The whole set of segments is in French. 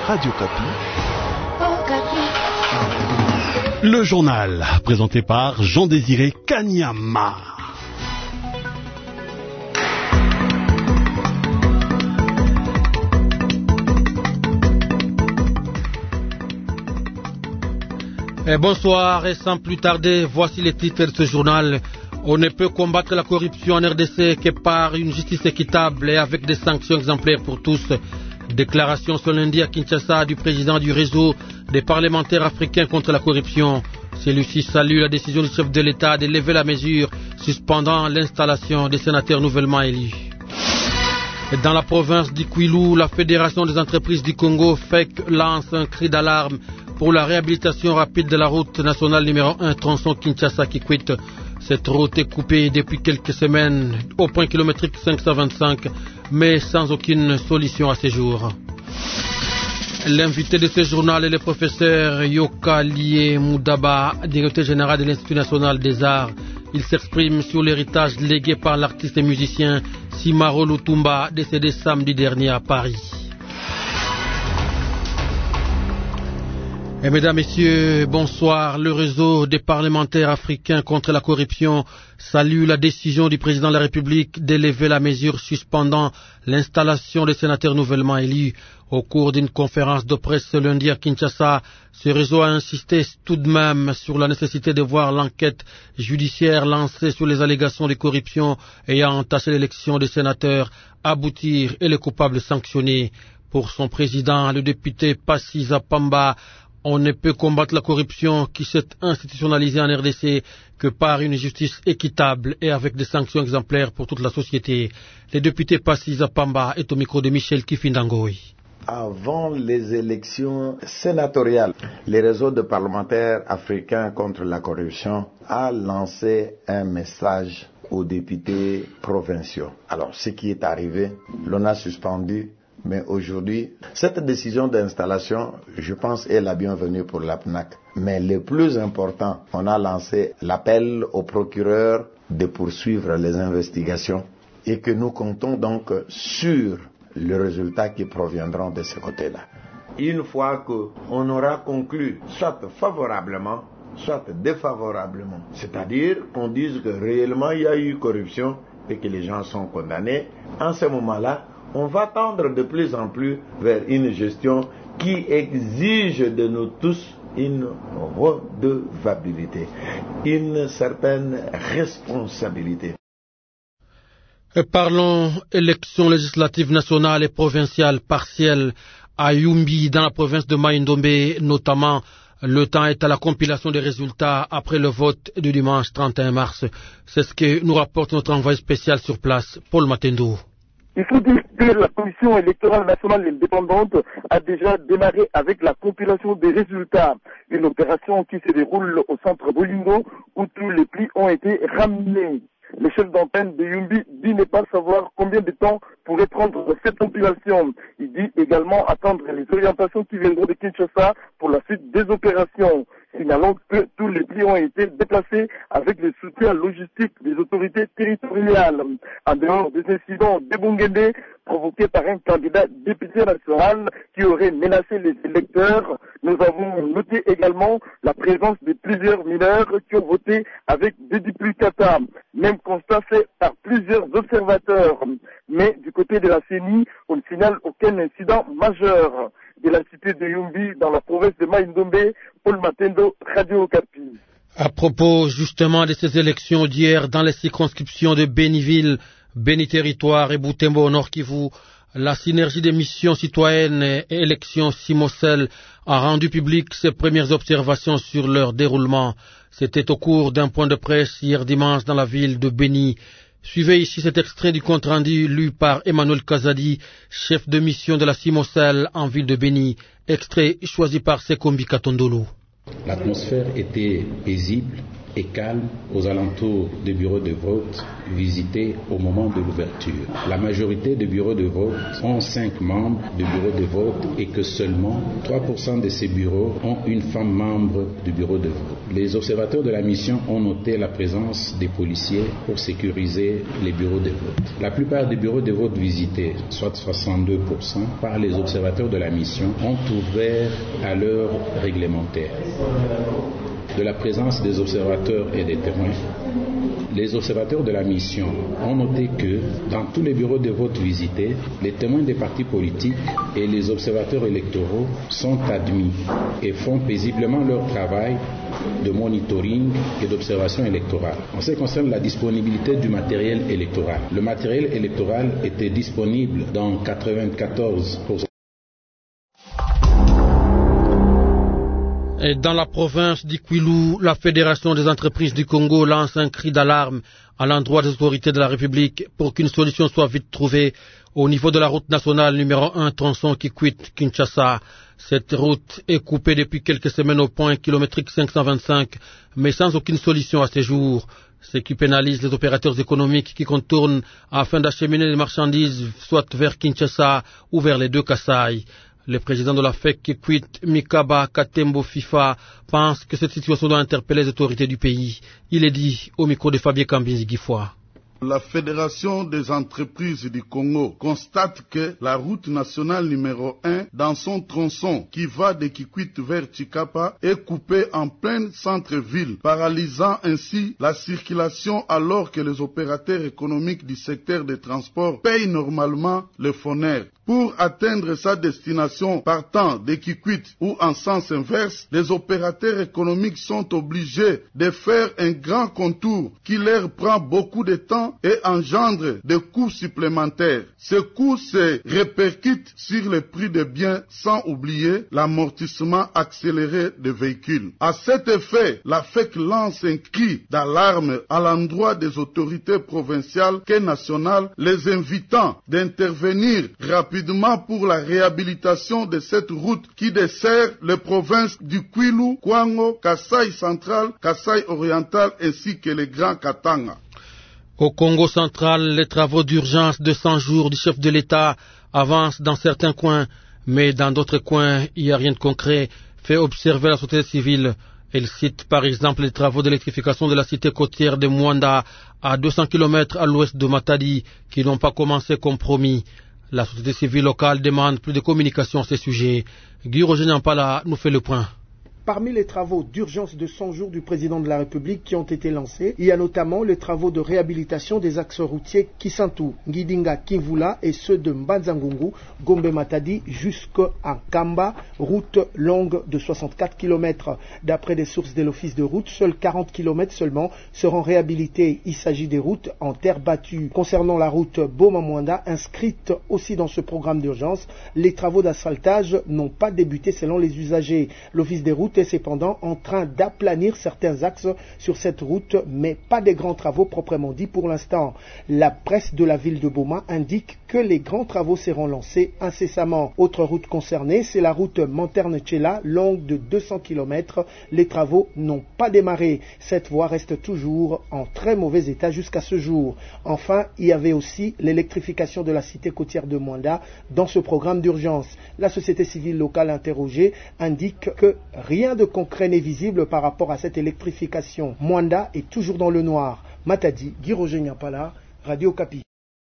Radio Kapi. Le journal, présenté par Jean-Désiré Kanyama. Bonsoir et sans plus tarder, voici les titres de ce journal. On ne peut combattre la corruption en RDC que par une justice équitable et avec des sanctions exemplaires pour tous. Déclaration ce lundi à Kinshasa du président du réseau des parlementaires africains contre la corruption. Celui-ci salue la décision du chef de l'État de lever la mesure suspendant l'installation des sénateurs nouvellement élus. Dans la province d'Ikwilu, la Fédération des entreprises du Congo FEC lance un cri d'alarme pour la réhabilitation rapide de la route nationale numéro 1 tronçon Kinshasa-Kikwit. Cette route est coupée depuis quelques semaines au point kilométrique 525, mais sans aucune solution à ce jour. L'invité de ce journal est le professeur Yokalie Moudaba, directeur général de l'Institut national des arts. Il s'exprime sur l'héritage légué par l'artiste et musicien Simaro Lutumba, décédé samedi dernier à Paris. Et mesdames, messieurs, bonsoir. Le réseau des parlementaires africains contre la corruption salue la décision du président de la République d'élever la mesure suspendant l'installation des sénateurs nouvellement élus. Au cours d'une conférence de presse ce lundi à Kinshasa, ce réseau a insisté tout de même sur la nécessité de voir l'enquête judiciaire lancée sur les allégations de corruption ayant entaché l'élection des sénateurs aboutir et les coupables sanctionnés. Pour son président, le député Passy Zapamba, on ne peut combattre la corruption qui s'est institutionnalisée en RDC que par une justice équitable et avec des sanctions exemplaires pour toute la société. Le député Passy Zapamba est au micro de Michel Kifindangoy. Avant les élections sénatoriales, le réseau de parlementaires africains contre la corruption a lancé un message aux députés provinciaux. Alors, ce qui est arrivé, l'on a suspendu. Mais aujourd'hui, cette décision d'installation, je pense, est la bienvenue pour l'APNAC. Mais le plus important, on a lancé l'appel au procureur de poursuivre les investigations et que nous comptons donc sur les résultats qui proviendront de ce côté-là. Une fois qu'on aura conclu, soit favorablement, soit défavorablement, c'est-à-dire qu'on dise que réellement il y a eu corruption et que les gens sont condamnés, en ce moment-là, on va tendre de plus en plus vers une gestion qui exige de nous tous une redevabilité, une certaine responsabilité. Parlons élections législatives nationales et provinciales partielles à Yumbi dans la province de Mai-Ndombe notamment. Le temps est à la compilation des résultats après le vote du dimanche 31 mars. C'est ce que nous rapporte notre envoyé spécial sur place, Paul Matendo. Il faut dire que la Commission électorale nationale indépendante a déjà démarré avec la compilation des résultats. Une opération qui se déroule au centre Bolingo où tous les plis ont été ramenés. Le chef d'antenne de Yumbi dit ne pas savoir combien de temps pourrait prendre cette compilation. Il dit également attendre les orientations qui viendront de Kinshasa pour la suite des opérations. Signalons que tous les plis ont été déplacés avec le soutien logistique des autorités territoriales. En dehors des incidents d'Ebungende provoqués par un candidat député national qui aurait menacé les électeurs, nous avons noté également la présence de plusieurs mineurs qui ont voté avec des duplicata. Même constat fait par plusieurs observateurs. Mais du côté de la CENI, on ne signale aucun incident majeur. De la cité de Yumbi, dans la province de Mai-Ndombe, Paul Matendo, Radio Okapi. À propos justement de ces élections d'hier dans les circonscriptions de Béniville, Béni-Territoire et Butembo au Nord Kivu, la synergie des missions citoyennes et élections Simosel a rendu public ses premières observations sur leur déroulement. C'était au cours d'un point de presse hier dimanche dans la ville de Béni. Suivez ici cet extrait du compte-rendu lu par Emmanuel Kazadi, chef de mission de la Simosel en ville de Béni. Extrait choisi par Sekombi Katondolo. L'atmosphère était paisible et calme aux alentours des bureaux de vote visités au moment de l'ouverture. La majorité des bureaux de vote ont 5 membres de bureaux de vote et que seulement 3% de ces bureaux ont une femme membre du bureau de vote. Les observateurs de la mission ont noté la présence des policiers pour sécuriser les bureaux de vote. La plupart des bureaux de vote visités, soit 62% par les observateurs de la mission, ont ouvert à l'heure réglementaire. De la présence des observateurs et des témoins, les observateurs de la mission ont noté que dans tous les bureaux de vote visités, les témoins des partis politiques et les observateurs électoraux sont admis et font paisiblement leur travail de monitoring et d'observation électorale. En ce qui concerne la disponibilité du matériel électoral, le matériel électoral était disponible dans 94%. Et dans la province d'Ikwilu, la Fédération des entreprises du Congo lance un cri d'alarme à l'endroit des autorités de la République pour qu'une solution soit vite trouvée au niveau de la route nationale numéro 1 tronçon Kikwit-Kinshasa. Cette route est coupée depuis quelques semaines au point kilométrique 525, mais sans aucune solution à ce jour, ce qui pénalise les opérateurs économiques qui contournent afin d'acheminer les marchandises soit vers Kinshasa ou vers les deux Kasaï. Le président de la FEC Kikwit, Mikaba Katembo FIFA, pense que cette situation doit interpeller les autorités du pays. Il est dit au micro de Fabien Kambinzi-Gifwa. La Fédération des entreprises du Congo constate que la route nationale numéro 1 dans son tronçon qui va de Kikwit vers Chikapa est coupée en plein centre-ville, paralysant ainsi la circulation alors que les opérateurs économiques du secteur des transports payent normalement le FONER. Pour atteindre sa destination partant de Kikwit ou en sens inverse, les opérateurs économiques sont obligés de faire un grand contour qui leur prend beaucoup de temps et engendre des coûts supplémentaires. Ces coûts se répercutent sur le prix des biens sans oublier l'amortissement accéléré des véhicules. À cet effet, la FEC lance un cri d'alarme à l'endroit des autorités provinciales et nationales, les invitant d'intervenir rapidement pour la réhabilitation de cette route qui dessert les provinces du Kwilu, Kwango, Kasaï central, Kasaï oriental ainsi que les Grands Katanga. Au Congo central, les travaux d'urgence de 100 jours du chef de l'État avancent dans certains coins, mais dans d'autres coins, il n'y a rien de concret, fait observer la société civile. Elle cite par exemple les travaux d'électrification de la cité côtière de Mwanda à 200 km à l'ouest de Matadi qui n'ont pas commencé comme promis. La société civile locale demande plus de communication à ce sujet. Guy Roger Nyampala nous fait le point. Parmi les travaux d'urgence de 100 jours du président de la République qui ont été lancés, il y a notamment les travaux de réhabilitation des axes routiers Kisantu, Ngidinga, Kinvula et ceux de Mbanzangungu, Gombe Matadi jusqu'à Kamba, route longue de 64 km. D'après des sources de l'office de route, seuls 40 km seulement seront réhabilités. Il s'agit des routes en terre battue. Concernant la route Boma-Mwanda, inscrite aussi dans ce programme d'urgence, les travaux d'asphaltage n'ont pas débuté selon les usagers. L'office des routes est cependant en train d'aplanir certains axes sur cette route, mais pas des grands travaux proprement dit pour l'instant. La presse de la ville de Boma indique que les grands travaux seront lancés incessamment. Autre route concernée, c'est la route Manterne-Tchela, longue de 200 km. Les travaux n'ont pas démarré. Cette voie reste toujours en très mauvais état jusqu'à ce jour. Enfin, il y avait aussi l'électrification de la cité côtière de Mwanda dans ce programme d'urgence. La société civile locale interrogée indique que rien de concret n'est visible par rapport à cette électrification. Mwanda est toujours dans le noir. Matadi, Guy Roger Nyampala, Radio Kapi.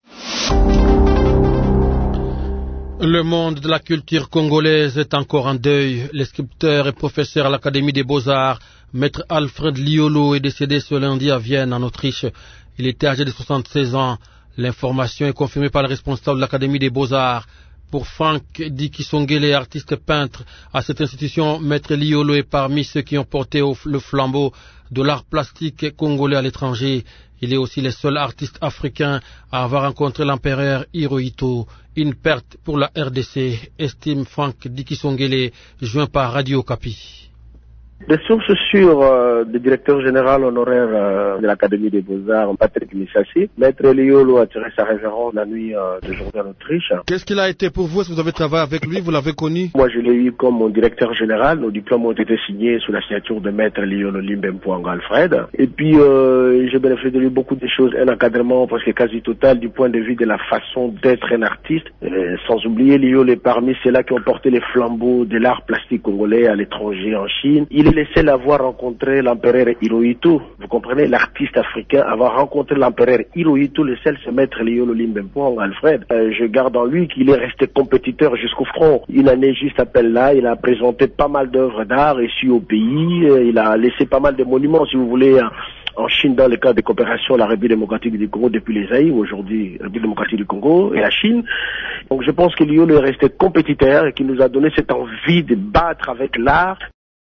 Le monde de la culture congolaise est encore en deuil. Le sculpteur et professeur à l'Académie des Beaux-Arts, Maître Alfred Liolo, est décédé ce lundi à Vienne, en Autriche. Il était âgé de 76 ans. L'information est confirmée par le responsable de l'Académie des Beaux-Arts. Pour Franck Dikisongele, artiste peintre à cette institution, Maître Liolo est parmi ceux qui ont porté le flambeau de l'art plastique congolais à l'étranger. Il est aussi le seul artiste africain à avoir rencontré l'empereur Hirohito. Une perte pour la RDC, estime Franck Dikisongele, joint par Radio Kapi. Des sources sûres du directeur général honoraire de l'Académie des Beaux-Arts, Patrick Missachi. Maître Liolo a tiré sa révérence la nuit de journée en Autriche. Qu'est-ce qu'il a été pour vous? Est-ce que vous avez travaillé avec lui? Vous l'avez connu? Moi, je l'ai eu comme mon directeur général. Nos diplômes ont été signés sous la signature de Maître Liolo Limbempoanga Alfred. Et puis, j'ai bénéficié de lui beaucoup de choses. Un encadrement presque quasi total du point de vue de la façon d'être un artiste. Sans oublier Liolo est parmi ceux-là qui ont porté les flambeaux de l'art plastique congolais à l'étranger, en Chine. Il est le seul à avoir rencontré l'empereur Hirohito. Vous comprenez, l'artiste africain avoir rencontré l'empereur Hirohito, le seul, c'est Maître Liolo Limbempoanga Alfred. Je garde en lui qu'il est resté compétiteur jusqu'au front. Une année juste après là, il a présenté pas mal d'œuvres d'art ici au pays. Il a laissé pas mal de monuments, si vous voulez, en Chine, dans le cadre de coopération, la République démocratique du Congo depuis les Zaïre, aujourd'hui République démocratique du Congo et la Chine. Donc je pense que Liolo est resté compétiteur et qu'il nous a donné cette envie de battre avec l'art.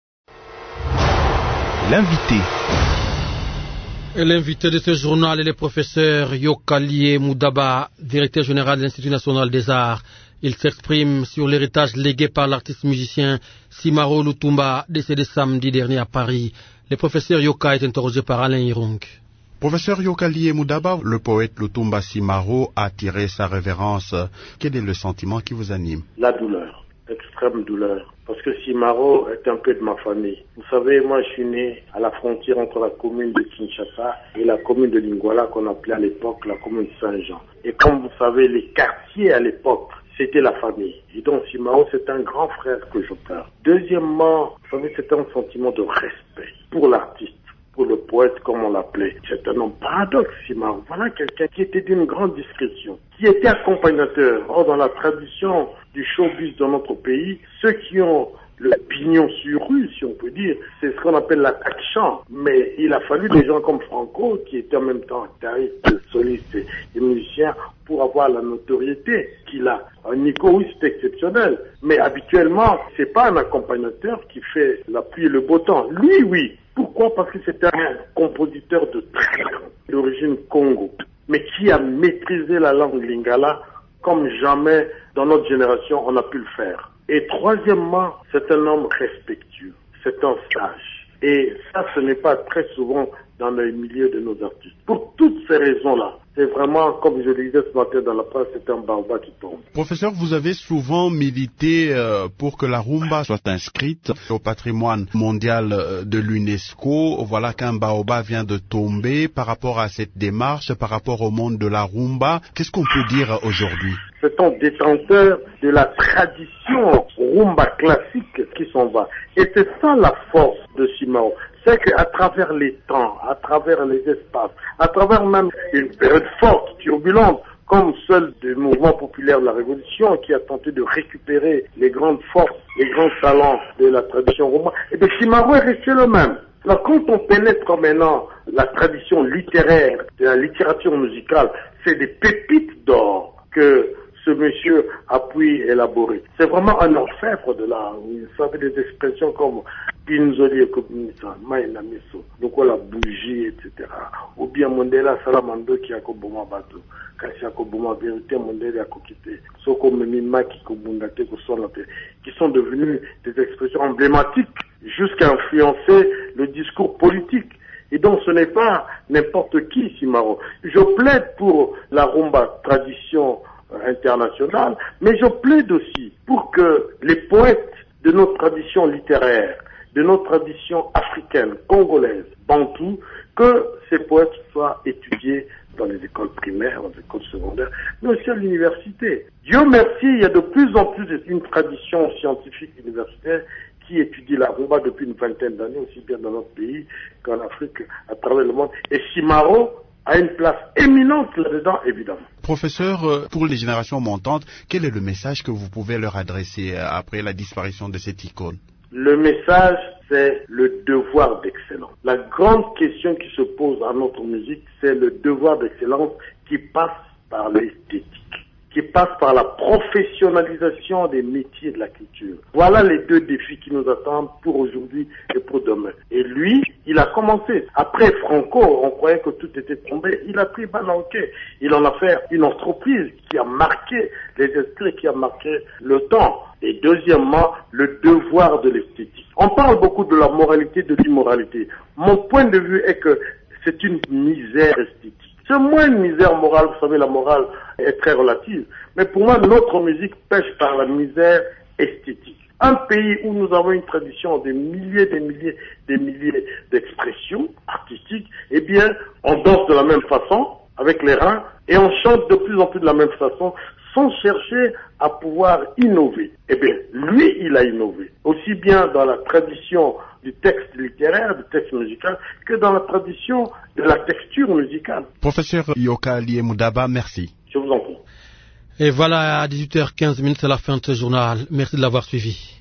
L'invité. Et l'invité de ce journal est le professeur Yokalié Moudaba, directeur général de l'Institut national des arts. Il s'exprime sur l'héritage légué par l'artiste musicien Simaro Lutumba, décédé samedi dernier à Paris. Le professeur Yoka est interrogé par Alain Hirung. Professeur Yokalié Moudaba, le poète Lutumba Simaro a tiré sa révérence. Quel est le sentiment qui vous anime? La douleur, extrême douleur. Parce que Simaro est un peu de ma famille. Vous savez, moi je suis né à la frontière entre la commune de Kinshasa et la commune de Lingwala qu'on appelait à l'époque la commune Saint-Jean. Et comme vous savez, les quartiers à l'époque, c'était la famille. Et donc Simaro, c'est un grand frère que je pleure. Deuxièmement, vous savez, c'est un sentiment de respect pour l'artiste, pour le poète comme on l'appelait. C'est un homme paradoxe, Simaro. Voilà quelqu'un qui était d'une grande discrétion, qui était accompagnateur. Or, dans la tradition du showbiz dans notre pays, ceux qui ont le pignon sur rue, si on peut dire, c'est ce qu'on appelle l'attaque-champ. Mais il a fallu des gens comme Franco, qui était en même temps guitariste, soliste et musicien, pour avoir la notoriété qu'il a. Nico, oui, c'est exceptionnel. Mais habituellement, c'est pas un accompagnateur qui fait la pluie et le beau temps. Lui, oui. Pourquoi? Parce que c'est un compositeur de très grand, d'origine Congo, mais qui a maîtrisé la langue lingala comme jamais dans notre génération on a pu le faire. Et troisièmement, c'est un homme respectueux, c'est un sage. Et ça, ce n'est pas très souvent dans le milieu de nos artistes. Pour toutes ces raisons-là, c'est vraiment, comme je le disais ce matin dans la presse, c'est un baobab qui tombe. Professeur, vous avez souvent milité pour que la rumba soit inscrite au patrimoine mondial de l'UNESCO. Voilà qu'un baobab vient de tomber. Par rapport à cette démarche, par rapport au monde de la rumba, qu'est-ce qu'on peut dire aujourd'hui? C'est un détenteur de la tradition rumba classique qui s'en va. Et c'est ça la force de Simao. C'est qu'à travers les temps, à travers les espaces, à travers même une période forte, turbulente, comme celle du mouvement populaire de la Révolution qui a tenté de récupérer les grandes forces, les grands talents de la tradition romaine, et bien Simaro est resté le même. Alors quand on pénètre maintenant la tradition littéraire, de la littérature musicale, c'est des pépites d'or que ce monsieur a pu élaborer. C'est vraiment un orfèvre de l'art. Vous savez des expressions comme Pinzoli et Kobinisa, Maïna Miso, donc la bougie, etc. Ou bien Mondela Salamando qui a Koboma Bato, Kasi a Koboma Vérité, Mondela Kokite, Soko Memima qui Kobundate Kosonate, qui sont devenus des expressions emblématiques jusqu'à influencer le discours politique. Et donc ce n'est pas n'importe qui, Simaro. Je plaide pour la rumba tradition internationale, mais je plaide aussi pour que les poètes de notre tradition littéraire, de notre tradition africaine, congolaise, bantou, que ces poètes soient étudiés dans les écoles primaires, dans les écoles secondaires, mais aussi à l'université. Dieu merci, il y a de plus en plus une tradition scientifique universitaire qui étudie la rumba depuis une vingtaine d'années, aussi bien dans notre pays qu'en Afrique, à travers le monde. Et Simaro a une place éminente là-dedans, évidemment. Professeur, pour les générations montantes, quel est le message que vous pouvez leur adresser après la disparition de cette icône? Le message, c'est le devoir d'excellence. La grande question qui se pose à notre musique, c'est le devoir d'excellence qui passe par l'esthétique, qui passe par la professionnalisation des métiers de la culture. Voilà les deux défis qui nous attendent pour aujourd'hui et pour demain. Et lui, il a commencé. Après Franco, on croyait que tout était tombé. Il a pris Bananké. Il en a fait une entreprise qui a marqué les esprits, qui a marqué le temps. Et deuxièmement, le devoir de l'esthétique. On parle beaucoup de la moralité, de l'immoralité. Mon point de vue est que c'est une misère esthétique. C'est moins une misère morale, vous savez, la morale est très relative. Mais pour moi, notre musique pêche par la misère esthétique. Un pays où nous avons une tradition de milliers d'expressions artistiques, eh bien, on danse de la même façon, avec les reins, et on chante de plus en plus de la même façon, sans chercher à pouvoir innover. Eh bien, lui, il a innové, aussi bien dans la tradition du texte littéraire, du texte musical, que dans la tradition de la texture musicale. Professeur Yoka Liemudaba, merci. Je vous en prie. Et voilà, à 18h15, c'est la fin de ce journal. Merci de l'avoir suivi.